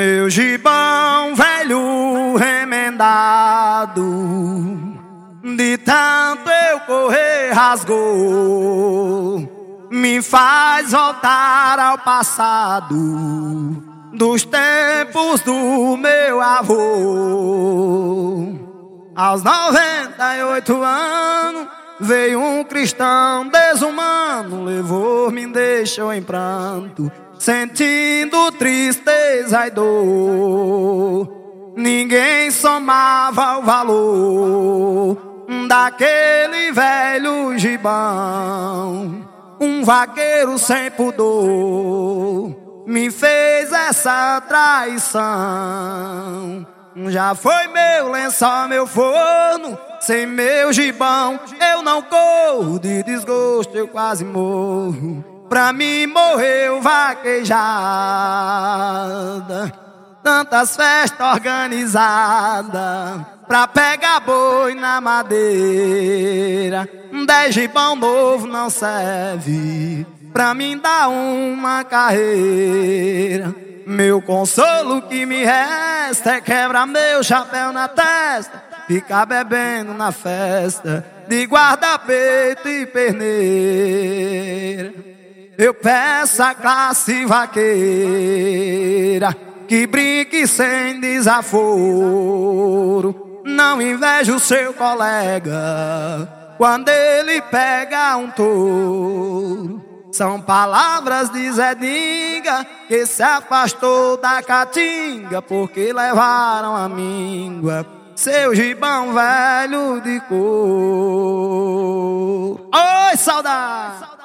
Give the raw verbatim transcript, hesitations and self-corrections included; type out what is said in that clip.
Meu gibão velho remendado, de tanto eu correr rasgou, me faz voltar ao passado, dos tempos do meu avô. Aos noventa e oito anos veio um cristão desumano, levou-me e me deixou em pranto, sentindo tristeza e dor. Ninguém somava o valor daquele velho gibão. Um vaqueiro sem pudor me fez essa traição. Já foi meu lençol, meu forno, sem meu gibão eu não corro, de desgosto eu quase morro. Pra mim morreu vaquejada, tantas festas organizadas pra pegar boi na madeira. Dez gibão novo não serve pra mim dar uma carreira. Meu consolo que me resta é quebrar meu chapéu na testa, ficar bebendo na festa de guarda-peito e perneira. Eu peço a classe vaqueira que brinque sem desaforo. Não inveja o seu colega quando ele pega um touro. São palavras de Zé Dinga, que se afastou da caatinga porque levaram a míngua seu gibão velho de cor. Oi, saudade!